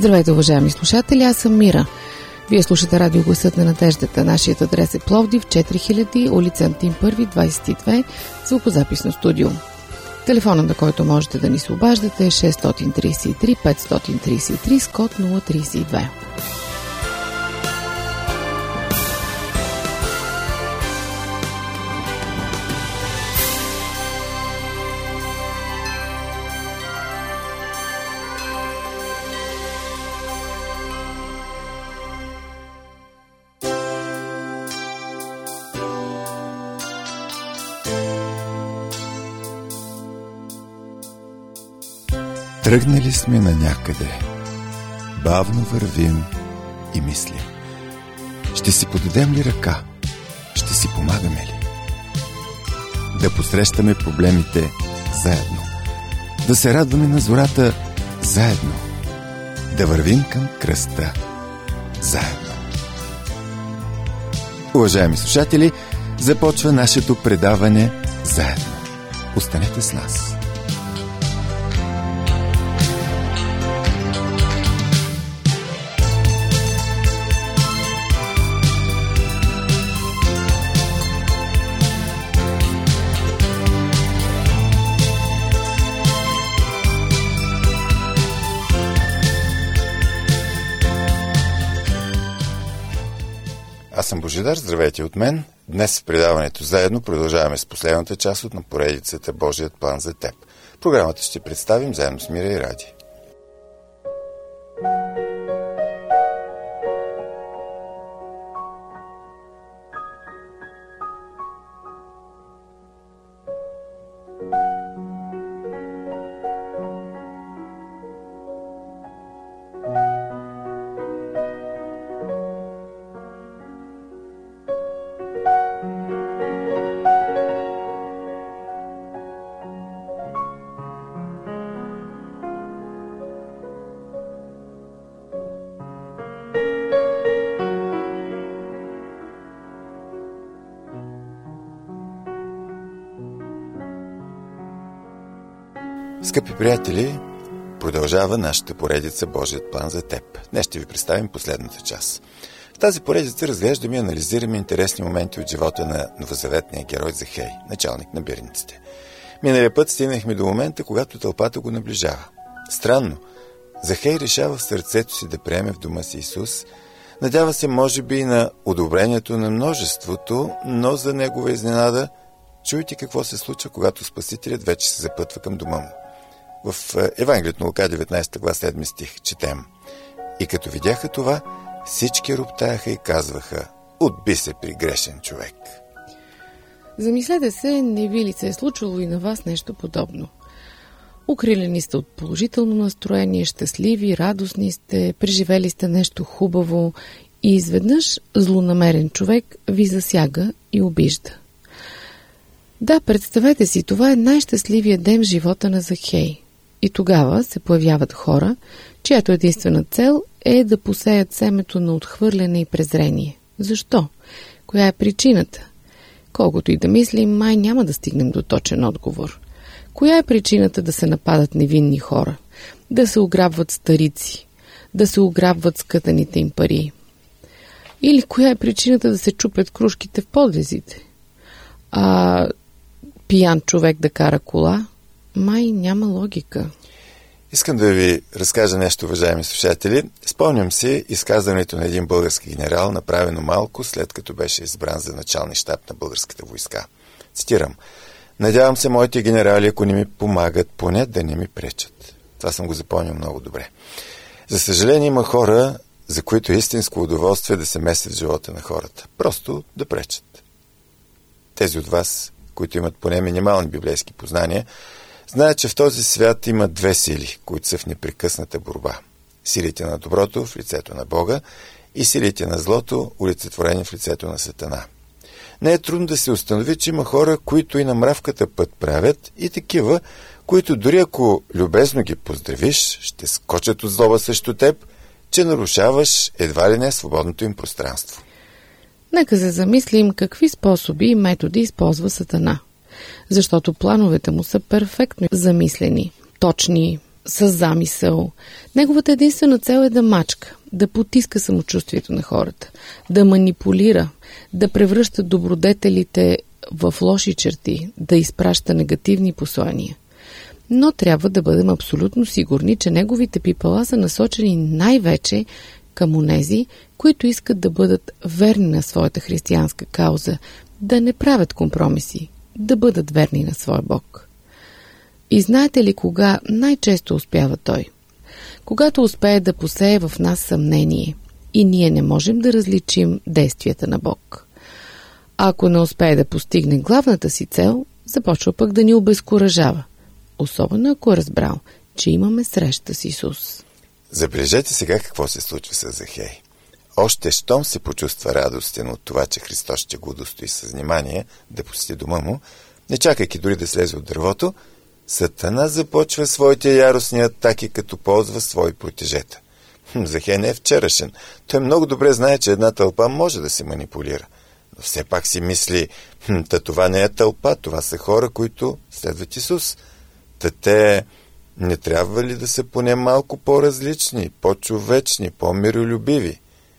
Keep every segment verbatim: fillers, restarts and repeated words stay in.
Здравейте, уважаеми слушатели, аз съм Мира. Вие слушате радио Гласът на надеждата. Нашият адрес е Пловдив, четири хиляди, улица Антим първи, двадесет и две, звукозаписно студио. Телефонът, на който можете да ни се обаждате е шест три три пет три три с код нула три две. Тръгнали сме на някъде, бавно вървим и мислим. Ще си подадем ли ръка? Ще си помагаме ли? Да посрещаме проблемите заедно. Да се радваме на зората заедно. Да вървим към кръста заедно. Уважаеми слушатели, започва нашето предаване заедно. Останете с нас. Аз съм Божидар, здравейте от мен. Днес в предаването заедно продължаваме с последната част от на поредицата Божият план за теб. Програмата ще представим заедно с Мира и Ради. Скъпи приятели, продължава нашата поредица Божият план за теб. Днес ще ви представим последната част. В тази поредица разглеждаме и анализираме интересни моменти от живота на новозаветния герой Захей, началник на бирниците. Миналия път стигнахме до момента, когато тълпата го наближава. Странно, Захей решава в сърцето си да приеме в дома си Исус, надява се може би и на одобрението на множеството, но за негова изненада чуйте какво се случва, когато Спасителят вече се запътва към дома му. В Евангелието на Лука, деветнадесета глава, седми стих, четем: И като видяха това, всички роптаяха и казваха: отби се при грешен човек. Замислете се, не ви ли се е случило и на вас нещо подобно? Укрилени сте от положително настроение, щастливи, радостни сте, преживели сте нещо хубаво и изведнъж злонамерен човек ви засяга и обижда. Да, представете си, това е най-щастливият ден в живота на Захей. И тогава се появяват хора, чиято единствена цел е да посеят семето на отхвърляне и презрение. Защо? Коя е причината? Колкото и да мислим, май няма да стигнем до точен отговор. Коя е причината да се нападат невинни хора? Да се ограбват старици? Да се ограбват скътаните им пари? Или коя е причината да се чупят крушките в подлезите? А пиян човек да кара кола? Май няма логика. Искам да ви разкажа нещо, уважаеми слушатели. Спомням си изказването на един български генерал, направено малко след като беше избран за началник щаб на българската войска. Цитирам: надявам се моите генерали, ако не ми помагат, поне да не ми пречат. Това съм го запомнил много добре. За съжаление има хора, за които е истинско удоволствие да се месят в живота на хората. Просто да пречат. Тези от вас, които имат поне минимални библейски познания, знаят, че в този свят има две сили, които са в непрекъсната борба. Силите на доброто в лицето на Бога и силите на злото, олицетворени в лицето на Сатана. Не е трудно да се установи, че има хора, които и на мравката път правят, и такива, които дори ако любезно ги поздравиш, ще скочат от злоба срещу теб, че нарушаваш едва ли не свободното им пространство. Нека се замислим какви способи и методи използва Сатана. Защото плановете му са перфектно замислени, точни, с замисъл. Неговата единствена цел е да мачка, да потиска самочувствието на хората, да манипулира, да превръща добродетелите в лоши черти, да изпраща негативни послания. Но трябва да бъдем абсолютно сигурни, че неговите пипала са насочени най-вече към онези, които искат да бъдат верни на своята християнска кауза, да не правят компромиси, да бъдат верни на своя Бог. И знаете ли кога най-често успява той? Когато успее да посее в нас съмнение и ние не можем да различим действията на Бог. А ако не успее да постигне главната си цел, започва пък да ни обезкуражава. Особено ако е разбрал, че имаме среща с Исус. Забележете сега какво се случва с Захей. Още щом се почувства радостен от това, че Христос ще го удостои с внимание да посети дома му, не чакайки дори да слезе от дървото, Сатана започва своите яростни атаки, като ползва свои протежета. Хм, Захей не е вчерашен. Той много добре знае, че една тълпа може да се манипулира. Но все пак си мисли, хм, та това не е тълпа, това са хора, които следват Исус. Та те не трябва ли да са поне малко по-различни, по-човечни, по-миролюбиви?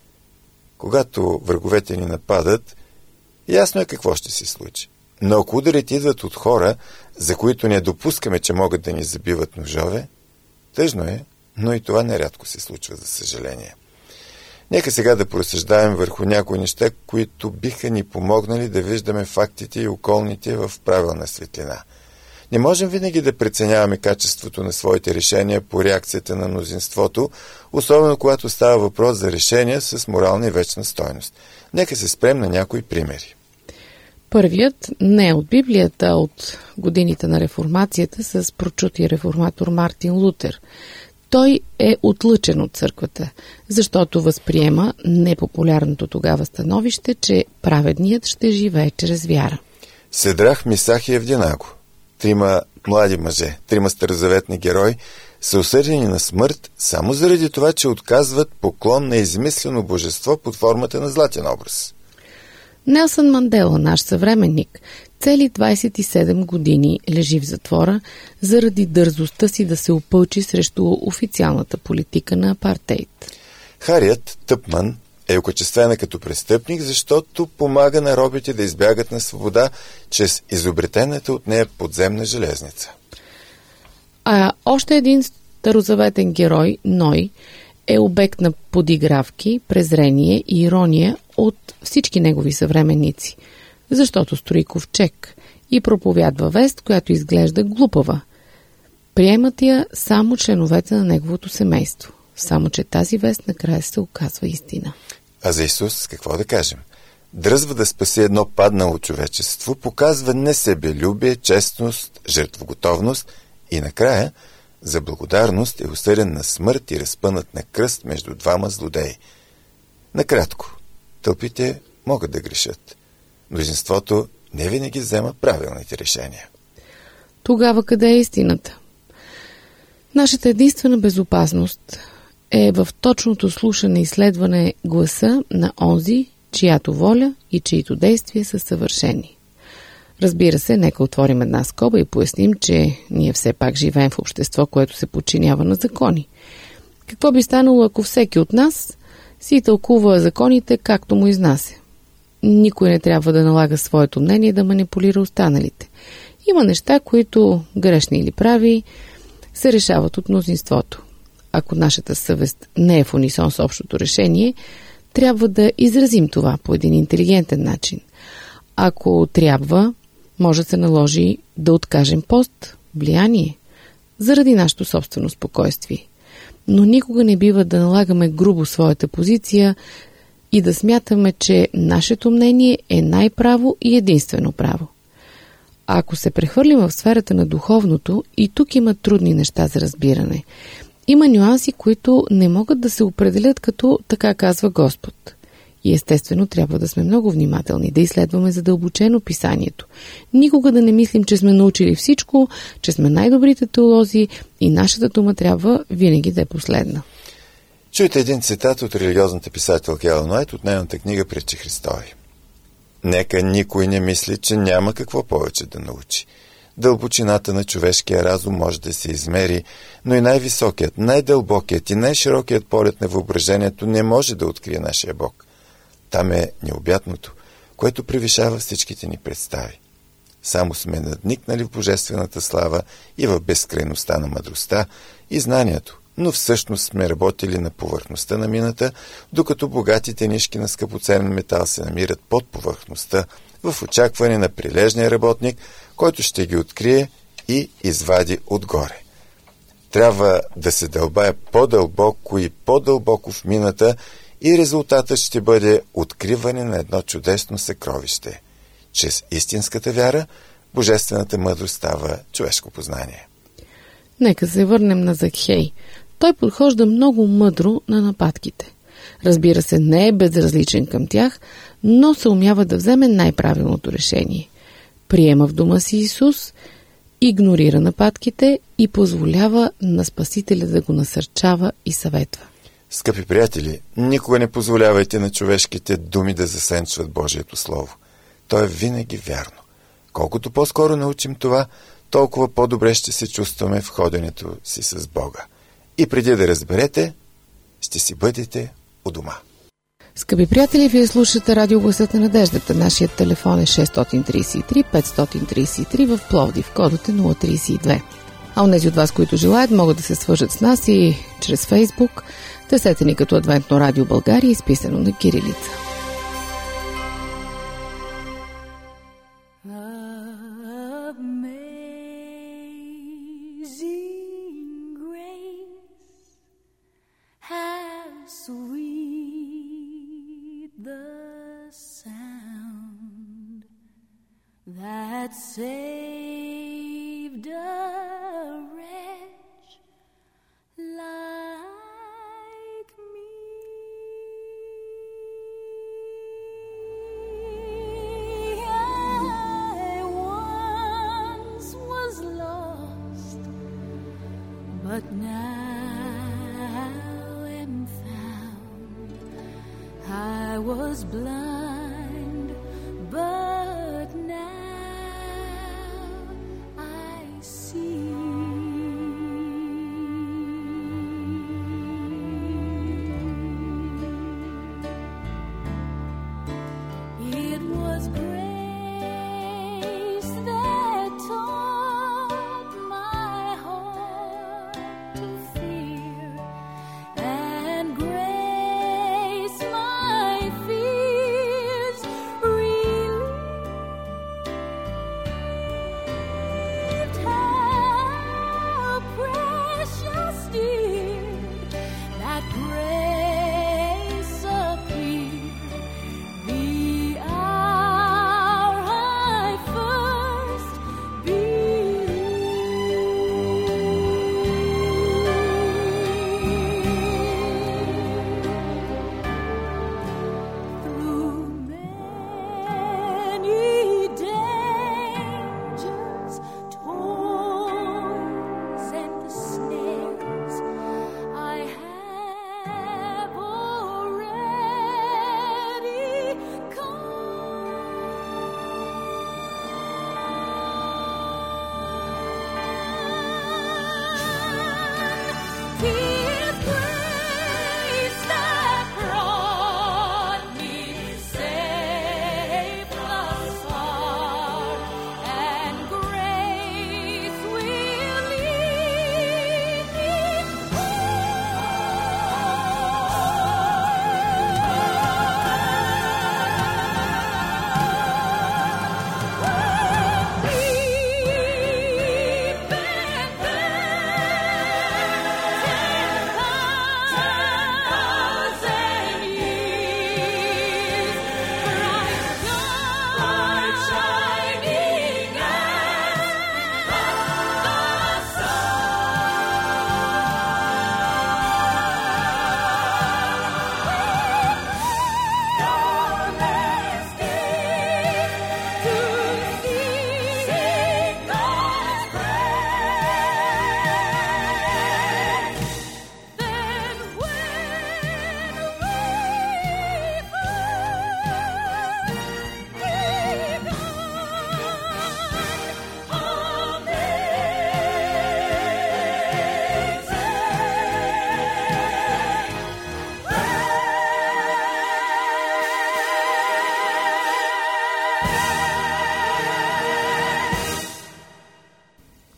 Когато враговете ни нападат, ясно е какво ще се случи. Но ако ударите идват от хора, за които не допускаме, че могат да ни забиват ножове, тъжно е, но и това нерядко се случва, за съжаление. Нека сега да поразсъждаем върху някои неща, които биха ни помогнали да виждаме фактите и околните в правилна светлина. Не можем винаги да преценяваме качеството на своите решения по реакцията на мнозинството, особено когато става въпрос за решения с морална и вечна стойност. Нека се спрем на някои примери. Първият не е от Библията, а от годините на реформацията с прочутия реформатор Мартин Лутер. Той е отлъчен от църквата, защото възприема непопулярното тогава становище, че праведният ще живее чрез вяра. Седрах, Мисах и Евдинаго, трима млади мъже, трима старозаветни герои, са осъдени на смърт само заради това, че отказват поклон на измислено божество под формата на златен образ. Нелсън Мандела, наш съвременник, цели двайсет и седем години лежи в затвора заради дързостта си да се опълчи срещу официалната политика на апартейд. Хариет Тъпман е окачествена като престъпник, защото помага на робите да избягат на свобода чрез изобретената от нея подземна железница. А още един старозаветен герой, Ной, е обект на подигравки, презрение и ирония от всички негови съвременници, защото строи ковчег и проповядва вест, която изглежда глупава. Приемат я само членовете на неговото семейство, само че тази вест накрая се оказва истина. А за Исус какво да кажем? Дръзва да спаси едно паднало човечество, показва несебелюбие, честност, жертвоготовност и накрая за благодарност е осъден на смърт и разпънат на кръст между двама злодеи. Накратко, тълпите могат да грешат. Мнозинството не винаги взема правилните решения. Тогава къде е истината? Нашата единствена безопасност е в точното слушане и следване гласа на онзи, чиято воля и чието действия са съвършени. Разбира се, нека отворим една скоба и поясним, че ние все пак живеем в общество, което се подчинява на закони. Какво би станало, ако всеки от нас си тълкува законите както му изнася? Никой не трябва да налага своето мнение да манипулира останалите. Има неща, които, грешни или прави, се решават от мнозинството. Ако нашата съвест не е в унисон с общото решение, трябва да изразим това по един интелигентен начин. Ако трябва, може да се наложи да откажем пост, влияние, заради нашето собствено спокойствие. Но никога не бива да налагаме грубо своята позиция и да смятаме, че нашето мнение е най-право и единствено право. А ако се прехвърлим в сферата на духовното, и тук има трудни неща за разбиране. Има нюанси, които не могат да се определят като така казва Господ. И естествено трябва да сме много внимателни, да изследваме задълбочено писанието. Никога да не мислим, че сме научили всичко, че сме най-добрите теолози и нашата дума трябва винаги да е последна. Чуйте един цитат от религиозната писателка Елън Уайт от нейната книга Притчи Христови. Нека никой не мисли, че няма какво повече да научи. Дълбочината на човешкия разум може да се измери, но и най-високият, най-дълбокият и най-широкият полет на въображението не може да открие нашия Бог. Там е необятното, което превишава всичките ни представи. Само сме надникнали в божествената слава и в безкрайността на мъдростта и знанието, но всъщност сме работили на повърхността на мината, докато богатите нишки на скъпоценен метал се намират под повърхността, в очакване на прилежния работник, който ще ги открие и извади отгоре. Трябва да се дълбае по-дълбоко и по-дълбоко в мината и резултатът ще бъде откриване на едно чудесно съкровище. Чрез истинската вяра, божествената мъдрост става човешко познание. Нека се върнем на Закхей. Той подхожда много мъдро на нападките. Разбира се, не е безразличен към тях, но се умява да вземе най-правилното решение. Приема в дома си Исус, игнорира нападките и позволява на Спасителя да го насърчава и съветва. Скъпи приятели, никога не позволявайте на човешките думи да засенчват Божието Слово. То е винаги вярно. Колкото по-скоро научим това, толкова по-добре ще се чувстваме в ходенето си с Бога. И преди да разберете, ще си бъдете у дома. Скъпи приятели, вие слушате Радио Гласът на надеждата. Нашият телефон е шест три три пет три три в Пловдив. Кодът е нула три две. А онези от вас, които желаят, могат да се свържат с нас и чрез Фейсбук. Търсете ни като Адвентно радио България, изписано на кирилица. That saved a wretch like me. I once was lost, but now am found. I was blind, but now grace appeared, the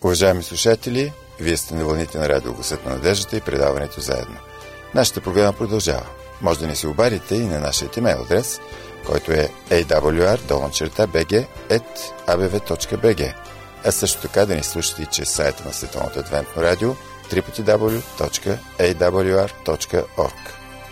Уважаеми слушатели, вие сте на вълните на Радио Гласът на надеждата и предаването заедно. Нашата програма продължава. Може да ни се обадите и на нашия имейл адрес, който е ей дабъл ю ар долна черта би джи ет а бе ве точка би джи, а също така да ни слушате и чрез сайта на Световното адвентно радио дабъл ю дабъл ю дабъл ю точка ей дабъл ю ар точка орг.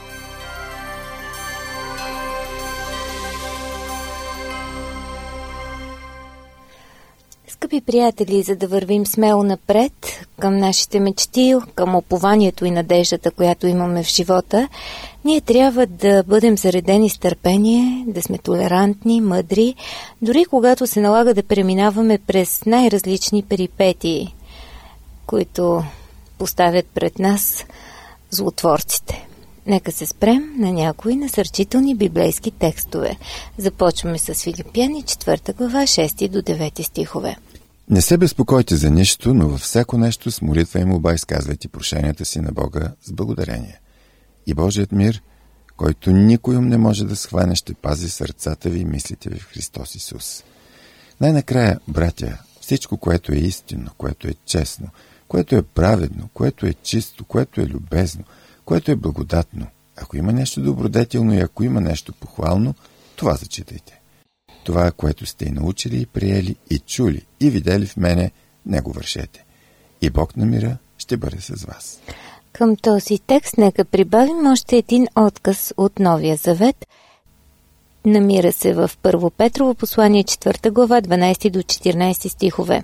Скъпи приятели, за да вървим смело напред към нашите мечти, към упованието и надеждата, която имаме в живота, ние трябва да бъдем заредени с търпение, да сме толерантни, мъдри, дори когато се налага да преминаваме през най-различни перипетии, които поставят пред нас злотворците. Нека се спрем на някои насърчителни библейски текстове. Започваме с Филипяни, четвърта глава, шести до девети стихове. Не се безпокойте за нищо, но във всяко нещо с молитва и молба изказвайте прошенията си на Бога с благодарение. И Божият мир, който никой ум не може да схване, ще пази сърцата ви и мислите ви в Христос Исус. Най-накрая, братя, всичко, което е истинно, което е честно, което е праведно, което е чисто, което е любезно, което е благодатно, ако има нещо добродетелно и ако има нещо похвално, това зачитайте. Това, което сте и научили и приели, и чули, и видели в мене, не го вършете. И Бог на мира ще бъде с вас. Към този текст нека прибавим още един отказ от Новия завет. Намира се в Първо Петрово послание, четвърта глава, дванайсти до четиринайсети стихове.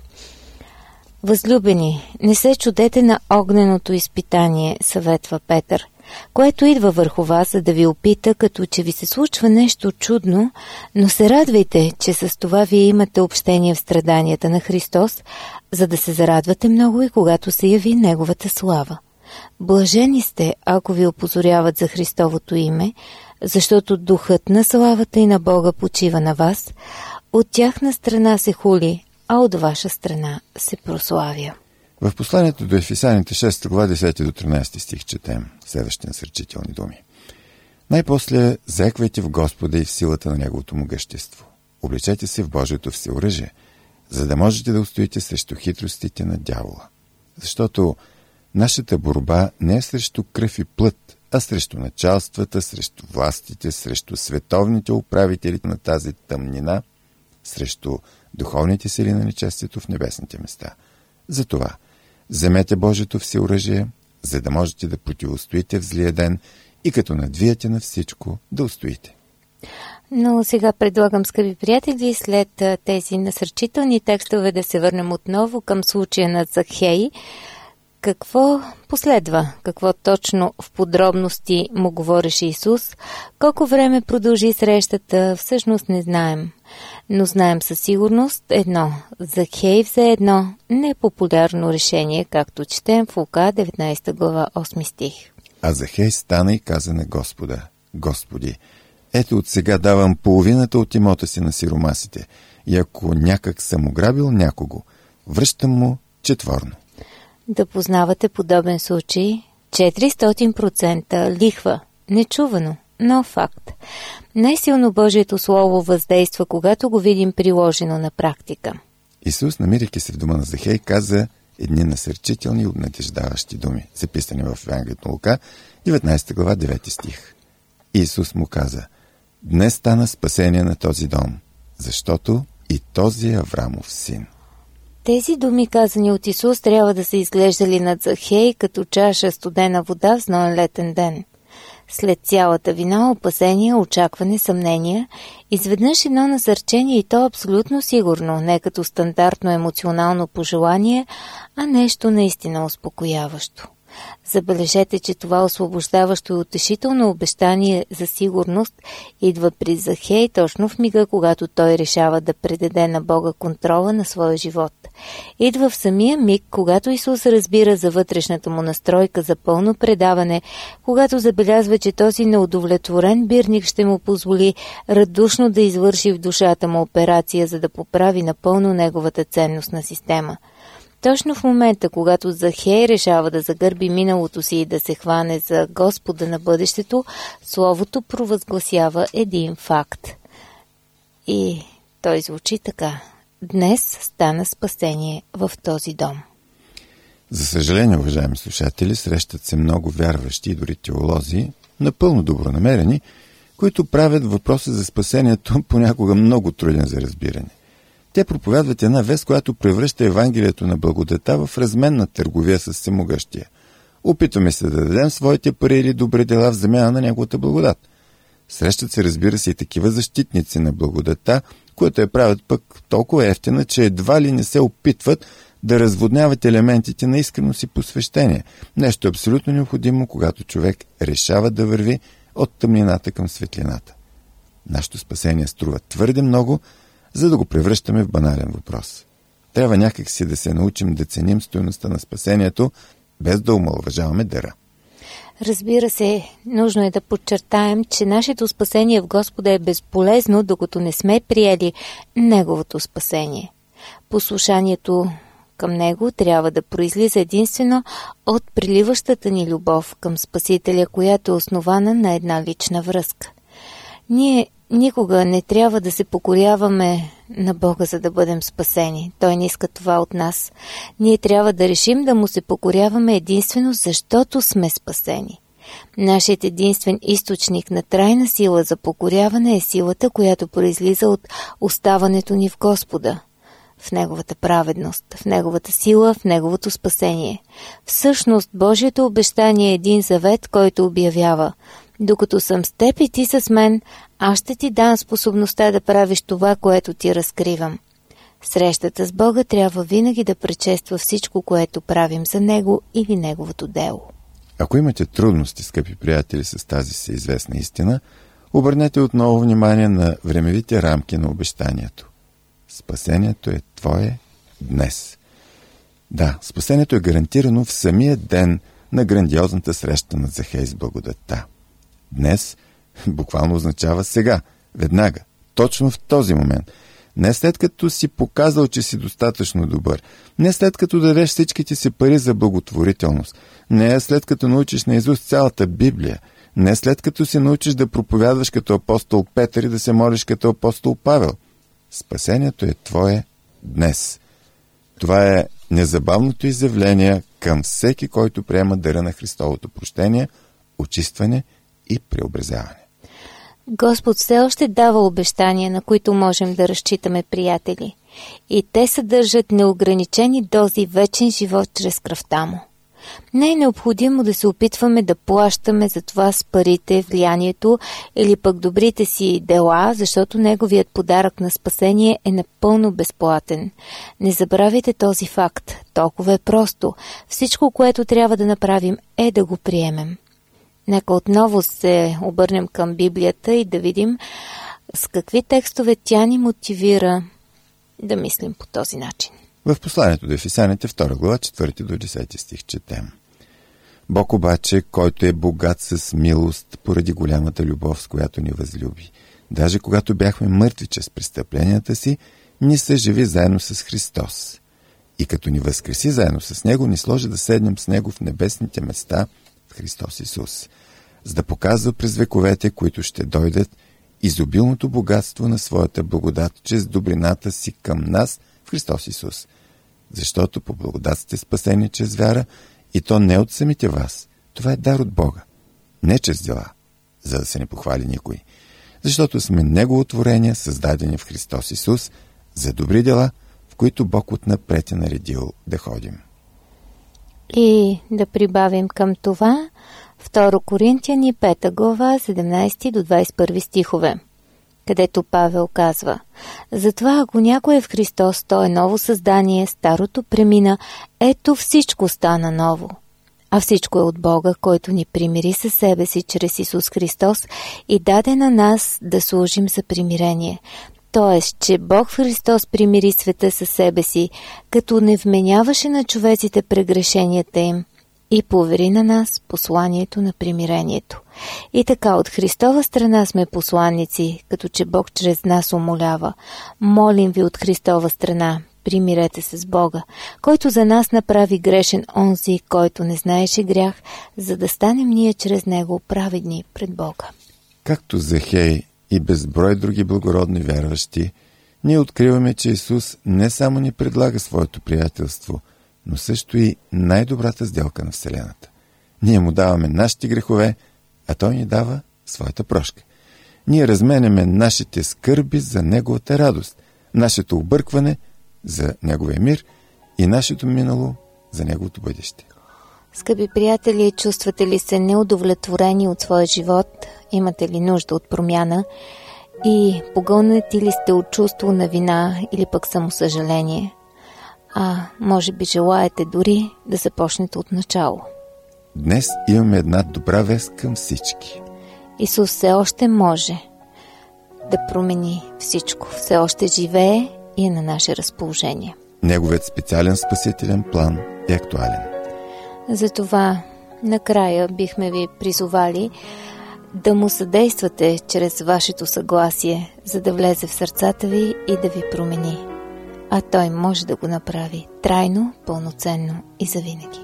Възлюбени, не се чудете на огненото изпитание, съветва Петър, което идва върху вас, за да ви опита, като че ви се случва нещо чудно, но се радвайте, че с това вие имате общение в страданията на Христос, за да се зарадвате много и когато се яви Неговата слава. Блажени сте, ако ви опозоряват за Христовото име, защото духът на славата и на Бога почива на вас, от тяхна страна се хули, а от ваша страна се прославя. В посланието до Ефесяните, шеста глава, десети до тринайсети стих четем следващите насърчителни думи. Най-после заеквайте в Господа и в силата на Неговото могъщество. Облечете се в Божието всеоръжие, за да можете да устоите срещу хитростите на дявола. Защото нашата борба не е срещу кръв и плът, а срещу началствата, срещу властите, срещу световните управители на тази тъмнина, срещу духовните сили на нечестието в небесните места. Затова вземете Божието всеоръжие, за да можете да противостоите в злия ден и като надвиете на всичко да устоите. Но сега предлагам, скъпи приятели, след тези насърчителни текстове да се върнем отново към случая на Захей. Какво последва? Какво точно в подробности му говореше Исус? Колко време продължи срещата, всъщност не знаем. Но знаем със сигурност едно. Захей взе едно непопулярно решение, както четем в Лука, деветнайсета глава, осми стих. А Захей стана и каза на Господа: Господи, ето от сега давам половината от имота си на сиромасите, и ако някак съм ограбил някого, връщам му четворно. Да познавате подобен случай? четиристотин процента лихва. Нечувано, но факт. Най-силно Божието Слово въздейства, когато го видим приложено на практика. Исус, намирайки се в дома на Захей, каза едни насърчителни и обнадеждаващи думи, записани в Евангелието на Лука, деветнайсета глава, девети стих. Исус му каза: Днес стана спасение на този дом, защото и този е Аврамов син. Тези думи, казани от Исус, трябва да са изглеждали над Захей като чаша студена вода в зноен летен ден. След цялата вина, опасения, очакване, съмнения, изведнъж едно насърчение, и то абсолютно сигурно, не като стандартно емоционално пожелание, а нещо наистина успокояващо. Забележете, че това освобождаващо и утешително обещание за сигурност идва при Захей точно в мига, когато той решава да предаде на Бога контрола на своя живот. Идва в самия миг, когато Исус разбира за вътрешната му настройка за пълно предаване, когато забелязва, че този неудовлетворен бирник ще му позволи радушно да извърши в душата му операция, за да поправи напълно неговата ценностна система. Точно в момента, когато Захей решава да загърби миналото си и да се хване за Господа на бъдещето, Словото провъзгласява един факт. И той звучи така: днес стана спасение в този дом. За съжаление, уважаеми слушатели, срещат се много вярващи и дори теолози, напълно добронамерени, които правят въпроса за спасението понякога много труден за разбиране. Те проповядват една вест, която превръща Евангелието на благодата в разменна търговия с всемогъщия. Опитваме се да дадем своите пари или добри дела в замяна на неговата благодат. Срещат се, разбира се, и такива защитници на благодата, които я правят пък толкова ефтина, че едва ли не се опитват да разводняват елементите на искреност и посвещение. Нещо абсолютно необходимо, когато човек решава да върви от тъмнината към светлината. Нашето спасение струва твърде много, за да го превръщаме в банален въпрос. Трябва някак си да се научим да ценим стойността на спасението, без да омаловажаваме дара. Разбира се, нужно е да подчертаем, че нашето спасение в Господа е безполезно, докато не сме приели Неговото спасение. Послушанието към Него трябва да произлиза единствено от приливащата ни любов към Спасителя, която е основана на една лична връзка. Ние никога не трябва да се покоряваме на Бога, за да бъдем спасени. Той не иска това от нас. Ние трябва да решим да Му се покоряваме единствено, защото сме спасени. Нашият единствен източник на трайна сила за покоряване е силата, която произлиза от оставането ни в Господа, в Неговата праведност, в Неговата сила, в Неговото спасение. Всъщност, Божието обещание е един завет, който обявява: докато съм с теб и ти с мен, аз ще ти дам способността да правиш това, което ти разкривам. Срещата с Бога трябва винаги да предшества всичко, което правим за Него или Неговото дело. Ако имате трудности, скъпи приятели, с тази си известна истина, обърнете отново внимание на времевите рамки на обещанието. Спасението е твое днес. Да, спасението е гарантирано в самия ден на грандиозната среща на Захей с благодатта. Днес буквално означава сега, веднага, точно в този момент. Не след като си показал, че си достатъчно добър. Не след като дадеш всичките си пари за благотворителност. Не след като научиш наизуст цялата Библия. Не след като си научиш да проповядваш като апостол Петър и да се молиш като апостол Павел. Спасението е твое днес. Това е незабавното изявление към всеки, който приема дара на Христовото прощение, очистване и преобразяване. Господ все още дава обещания, на които можем да разчитаме, приятели. И те съдържат неограничени дози вечен живот чрез кръвта Му. Не е необходимо да се опитваме да плащаме за това с парите, влиянието или пък добрите си дела, защото Неговият подарък на спасение е напълно безплатен. Не забравяйте този факт. Толкова е просто. Всичко, което трябва да направим, е да го приемем. Нека отново се обърнем към Библията и да видим с какви текстове тя ни мотивира да мислим по този начин. В посланието до Ефесяните, втора глава, четвърти до десети стих четем. Бог обаче, който е богат с милост, поради голямата любов, с която ни възлюби, даже когато бяхме мъртви чрез престъпленията си, ни съживи заедно с Христос. И като ни възкреси заедно с Него, ни сложи да седнем с Него в небесните места в Христос Исус, за да показва през вековете, които ще дойдат, изобилното богатство на своята благодат чрез добрината си към нас в Христос Исус. Защото по благодат сте спасени чрез вяра, и то не от самите вас. Това е дар от Бога, не чрез дела, за да се не похвали никой. Защото сме Негово творение, създадени в Христос Исус, за добри дела, в които Бог отнапред е наредил да ходим. И да прибавим към това втора Коринтияни, пета глава, седемнайсети до двайсет и първи стихове, където Павел казва: затова ако някой е в Христос, то е ново създание, старото премина, ето всичко стана ново. А всичко е от Бога, който ни примири със себе си чрез Исус Христос и даде на нас да служим за примирение. Тоест, че Бог в Христос примири света със себе си, като не вменяваше на човеците прегрешенията им и повери на нас посланието на примирението. И така от Христова страна сме посланници, като че Бог чрез нас умолява: молим ви от Христова страна, примирете се с Бога, който за нас направи грешен онзи, който не знаеше грях, за да станем ние чрез него праведни пред Бога. Както Захей и безброй други благородни вярващи, ние откриваме, че Исус не само ни предлага своето приятелство, но също и най-добрата сделка на Вселената. Ние му даваме нашите грехове, а той ни дава своята прошка. Ние разменяме нашите скърби за неговата радост, нашето объркване за неговия мир и нашето минало за неговото бъдеще. Скъпи приятели, чувствате ли се неудовлетворени от своя живот? Имате ли нужда от промяна? И погълнати ли сте от чувство на вина или пък самосъжаление? А може би желаете дори да започнете от начало. Днес имаме една добра вест към всички. Исус все още може да промени всичко. Все още живее и е на наше разположение. Неговият специален спасителен план е актуален. Затова накрая бихме ви призовали да му съдействате чрез вашето съгласие, за да влезе в сърцата ви и да ви промени. А той може да го направи трайно, пълноценно и завинаги.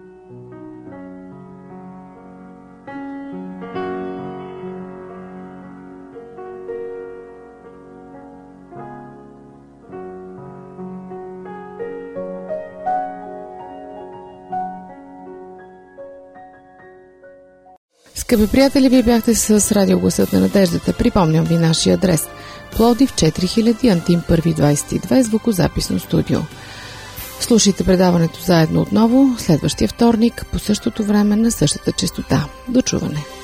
Скъпи приятели, вие бяхте с Радио Гласът на надеждата. Припомням ви нашия адрес. Пловдив четири хиляди, Антим първи двадесет и две, звукозаписно студио. Слушайте предаването заедно отново следващия вторник по същото време на същата честота. До чуване!